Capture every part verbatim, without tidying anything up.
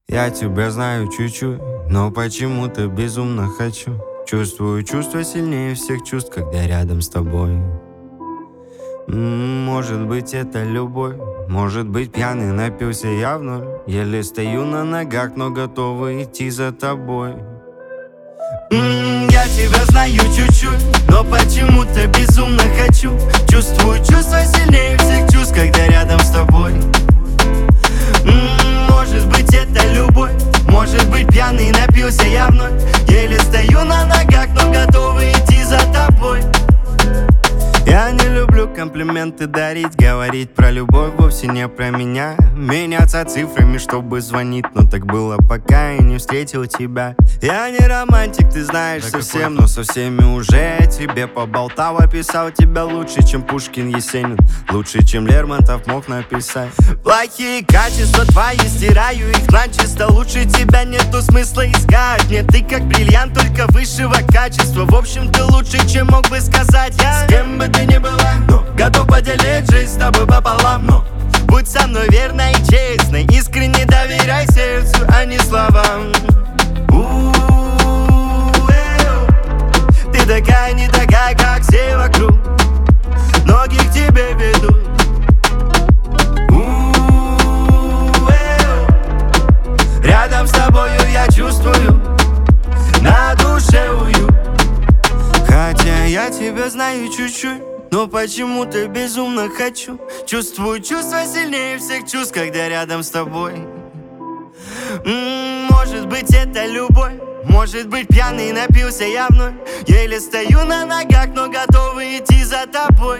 Я тебя знаю чуть-чуть, но почему-то безумно хочу. Чувствую чувства сильнее всех чувств, когда рядом с тобой. М-м, Может быть, это любовь. Может быть, пьяный напился я вновь. Еле стою на ногах, но готова идти за тобой. М-м, Я тебя знаю чуть-чуть, но почему-то безумно хочу. Чувствую чувства сильнее всех чувств, когда рядом с тобой. М-м, Может быть, это любовь. Может быть, пьяный напился я вновь. Еле стою на ногах, но готова идти за тобой. Я не люблю комплименты дарить, говорить про любовь вовсе не про меня. Меняться цифрами, чтобы звонить, но так было, пока я не встретил тебя. Я не романтик, ты знаешь, да совсем, но со всеми уже тебе поболтал. Описал тебя лучше, чем Пушкин, Есенин, лучше, чем Лермонтов мог написать. Плохие качества твои, стираю их начисто. Лучше тебя нету смысла искать. Нет, ты как бриллиант, только высшего качества. В общем, ты лучше, чем мог бы сказать я. С кем бы ты ни была, но готов поделить жизнь с тобой пополам. Но будь со мной верной и честной, искренне доверяй сердцу, а не словам. Ты такая, не такая, как все вокруг. Ноги к тебе ведут. Рядом с тобою я чувствую на душе уют. Хотя я тебя знаю чуть-чуть, но почему-то безумно хочу. Чувствую чувства сильнее всех чувств, когда рядом с тобой. М-м, Может быть, это любовь. Может быть, пьяный напился я вновь. Еле стою на ногах, но готова идти за тобой.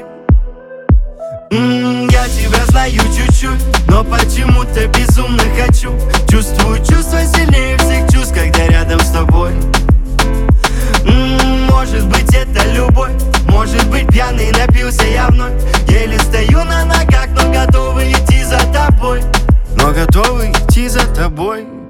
М-м, Я тебя знаю чуть-чуть, но почему-то безумно хочу. Чувствую чувства сильнее всех чувств, когда рядом с тобой. М-м, Может быть, это любовь. Может быть, пьяный напился я вновь. Еле стою на ногах, но готова идти за тобой. Но готова идти за тобой.